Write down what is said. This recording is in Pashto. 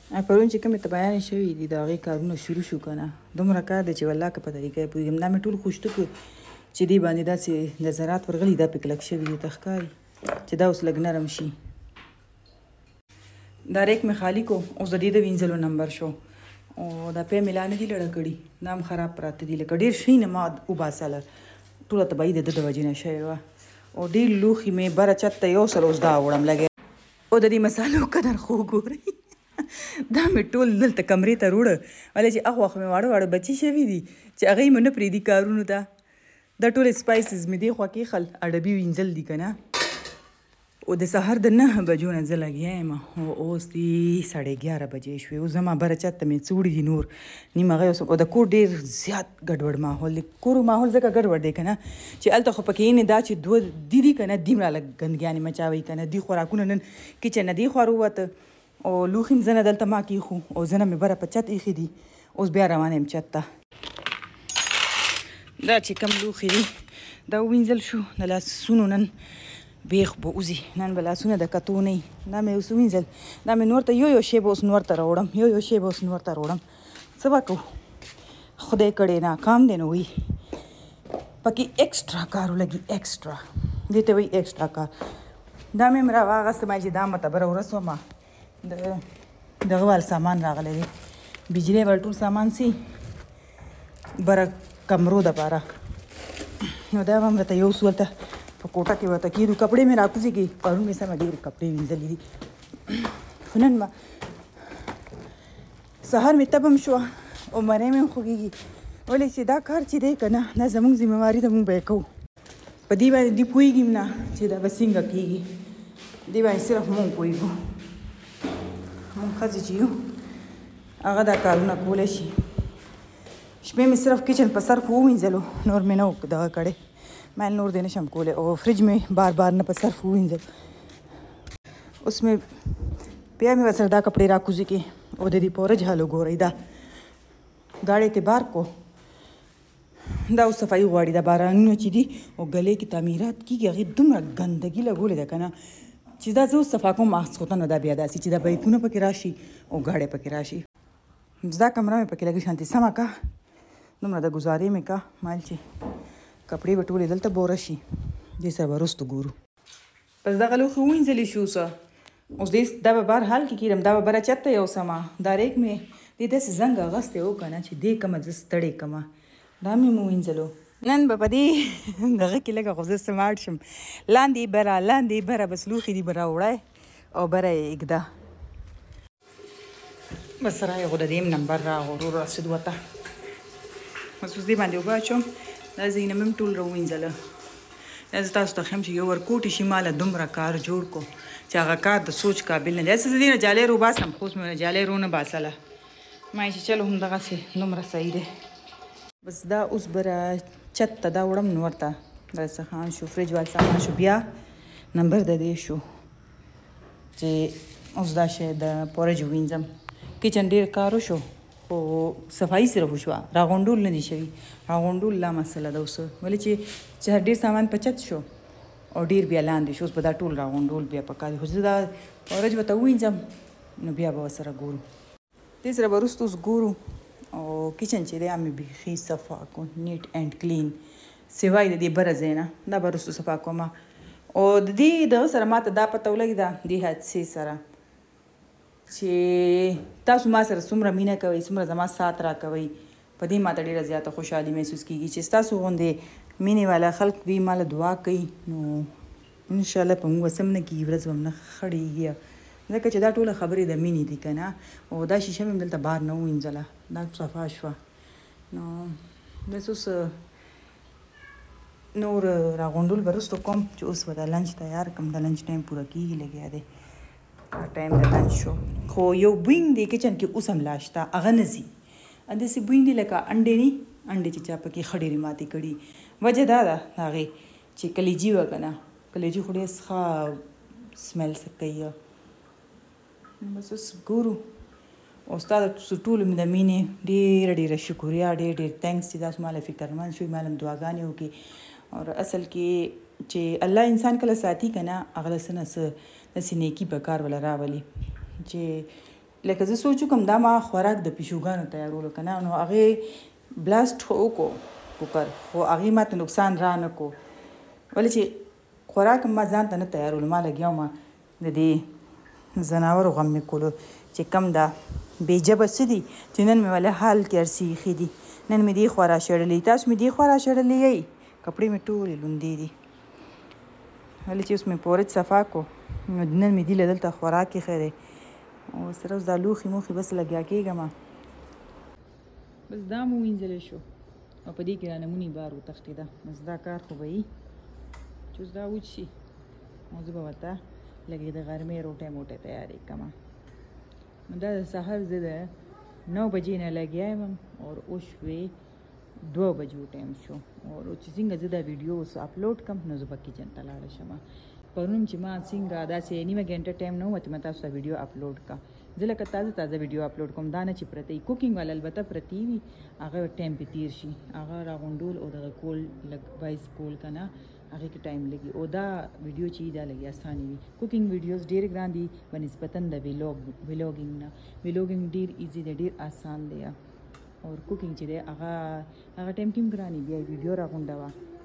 پرون چې کومې ته بیان شوي دي د هغې کارونه شروع شو که نه دومره کار دی چې والله که په طریقه یې پوهېږم دا مې ټول خوشته کړو چې دې باندې داسې نظرات ورغلي دا پې کلک شوي دي ته ښکاري چې دا اوس لږ نرم شي دا ریک مې خالي کو اوس د دې د وینځلو نمبر شو او دا پی مې لا نه دي لړه کړي دا هم خراب پراته دي لکه ډېر شي نه ما وباسله ټوله تباهي د ده د وجې نه شوې وه او ډېر لوښي مې بره چت ته یو سل اوس دا وړم لګیا او د دې مسالو قدر خو ګورئ دا مې ټول دلته کمرې ته روړه ولې چې اخوا مې واړه واړه بچي شوي دي چې هغې مې نه پرېږدي کارونو ته دا ټول سپایسز مې دې خوا کېښل اډبي وینځل دي که نه او د سهار د 9 بجو نه زه لګیا یم او اوس دي 11:30 بجې شوې اوس زما بره چت ته مې څه وړي دي نور نیم هغه او د کور ډېر زیات ګډوډ ماحول دی کور ماحول ځکه ګډوډ دی که نه چې هلته خو پکې نه دا چې دوه دي که نه دومره لږ ګندګیانې مچاوئ که نه دي خوراکونه نن کچن نه دې خوا راووته او لوښي هم زه نه دلته ما کېښو او زه نه مې بره په چت ایښي دي اوس بیا روانه یم چت ته دا چې کوم لوښي دي دا ووینځل شو د لاسونو نن بیخ به وځي نن به لاسونه د کتو نه وي دا مې اوس ووینځل دا مې نور ته یو شی به اوس نور ته راوړم یو شی به اوس نور ته راوړم څه به کوو خدای کړی ناکام دی نو وي پکې ایکسټرا کار ولګي ایکسټرا دې ته وایي ایکسټرا کار دا مې راواغسته ما چې دا متبره ورځ ومه دغه وال سامان راغلی دی بجلی وال ټول سامان سي بره کمرو دپاره نو دا به هم راته یو څو هلته په کوټه کې ورته کېدو کپړې مې راکوزي کې پرون مې سمه ډېرې کپړې وینځلې دي خو نن به سهار مې تبه هم شوه او مرۍ مې هم خوږېږي ولې چې دا کار چې دی که نه دا زموږ ذمهواري ده موږ به یې کوو په دې باندې دوی پوهېږي نه چې دا به څنګه کېږي دې باندې صرف موږ پوهېږو مونږ ښځې چې یو هغه دا کارونه کولی شي شپې مې صرف کچن په صرف ووینځلو نور مې نه دغه کړی ما نور دی نشم کولی او فرج مې بار بار نه په صرف ووینځل اوس مې بیا مې ورسره دا کپړې راکوزي کې او د دې پورج حال وګورئ دا ګاډۍ ته بار کو دا اوس صفایي غواړي دا بارانونه چې دي او ګلې کې تعمیرات کېږي هغې دومره ګندګي لګولې ده که نه چې دا زه اوس صفا کوم ماسخوتنه دا بیا داسې چې دا بیکونه پکې راشي او ګاډی پکې راشي دا کمره مې پکې لږ شانتي سمه کا دومره د ګزارې مې کا مال چې کپړې به ټولې دلته بوره شي دې سره به وروستو ګورو پس دغه لوښي ووینځلې شو څه اوس دې دا به بهر حال کې کېږم دا به بره چت ته یوسمه دا ریک مې دې داسې زنګ اغوستی و که نه چې دې کمه زه ستړې کمه دا مې ووینځلو نن به په دې دغه کې لږه خو زه سمارټ شم لاندې بره بس لوښي دي به راوړی او بره یې اږده بس رایې خو د دې نمبر راغورو رسید وته بس اوس دې باندې اوبه اچوم دا ځینه مې هم ټول راووینځله دا زه تاسو ته ښیم چې یو ورکوټې شي ماله دومره کار جوړ کو چې هغه کار د سوچ قابل نه دی هسې زه دې نه جالۍ روباسم خو اوس مې نه جالۍ رونه باسله ما یې چې چلو همدغسې دومره صحیح دی بس دا اوس بره چت ته دا وړم نو ورته دا سخان شو فرج وال سامان شو بیا نمبر د دې شو چې اوس دا شی د پورج وینځم کچن ډېر کار وشو خو صفایي صرف وشوه راغونډول نه دي شوي راغونډول لا مسله ده اوس ولې چې ډېر سامان په چت شو او ډېر بیا لاندې شو اوس به دا ټول راغونډول بیا پکار دي خو زه دا پورج به ته ووینځم نو بیا به ورسره ګورو دې سره به وروسته اوس ګورو او کچن چې دی مې بیخي صفا کو نیټ اینډ کلین سوای د دې بره ځای نه دا به وروسته صفا کومه او د دې دغه سره ما ته دا پته ولګېده دې حادثې سره چې تاسو ما سره څومره مینه کوئ څومره زما سات راکوئ په دې ما ته ډېره زیاته خوشحالي محسوس کېږي چې ستاسو غوندې مینې والا خلک وي ما له دعا کوي نو انشاءالله په موږ وسم نه کېږي ورځ به هم نه خړېږي ځکه چې دا ټوله خبرې د مینې دي که نه او دا شیشه مې دلته بار نه ووینځله دا صفا شوه نو بس اوس نور راغونډول به وروسته کوم چې اوس به دا لنچ تیار کړم د لنچ ټایم پوره کېږي لګیا دی ټایم د لنچ شو خو یو بوینګ دی کچن کې اوس هم لا شته هغه نه ځي داسې بوینګ دی لکه انډې نه انډې چې چا پکې ښه ډېرې ماتې کړي وجه دا ده هغې چې کلیجي وه که نه کلیجي خو ډېر ښه سمیل څه کوي بس اوس ګورو او ستا د ټولو مې د مینې ډېره شکریا ډېر تینکس چې تاسو ماله فکرمند شوي ماله هم دعاګانې وکړي او اصل کې چې الله انسان کله ساتي که نه هغه له څه نه څه داسې نیکي په کار وله راولي چې لکه زه سوچ کوم دا ما خوراک د پیشوګانو تیارولو که نه نو هغې بلاست خو وکړو کوکر خو هغې ما ته نقصان را نه کو ولې چې خوراک ما ځان ته نه تیارولو ما لګیا وم د دې ځناورو غم مې کولو چې کم دا بې جبه څه دي چې نن مې ولې حال کې هر څه ایښي دي نن مې دې خوا را شړلې تاسو مې دې خوا را شړلې یئ کپړې مې ټولې لوندې دي ولې چې اوس مې پورج صفا کو نو نن مې دې له دلته خوراک ایښی دی او سره اوس دا لوښي موښي بس لګیا کېږم بس دا مو وینځلی شو او په دې کې رانه مونی بار وتښتېده بس دا کار خو به وي چې اوس دا وچ شي او زه به ورته لږې د غرمې روټۍ موټۍ تیارې کړم نو دا د سهار زه د 9 بجې نه لګیا یم او اوس شوې 2 بجو ټایم شو او چې څنګه زه دا ویډیو اوس اپلوډ کړم نو زه به کچن ته لاړه شم پرون چې ما څنګه داسې نیمه ګنټه ټایم نه وه چې ما تاسو ته ویډیو اپلوډ کړه زه لکه تازه ویډیو اپلوډ کوم دا نه چې پرته وي کوکینګ والا البته پرتې وي هغه ټایم پې تېر شي هغه راغونډول او دغه کول لږ وایس کول که نه هغې کې ټایم لګي او دا ویډیو چې دا لږ اسانه وي کوکینګ ویډیوز ډېر ګران دي په نسبتا د ویلوګینګ نه ویلوګینګ ډېر ایزي دی ډېر آسان دی او کوکینګ چې دی هغه ټایم کې هم ګران وي بیا ویډیو راغونډوه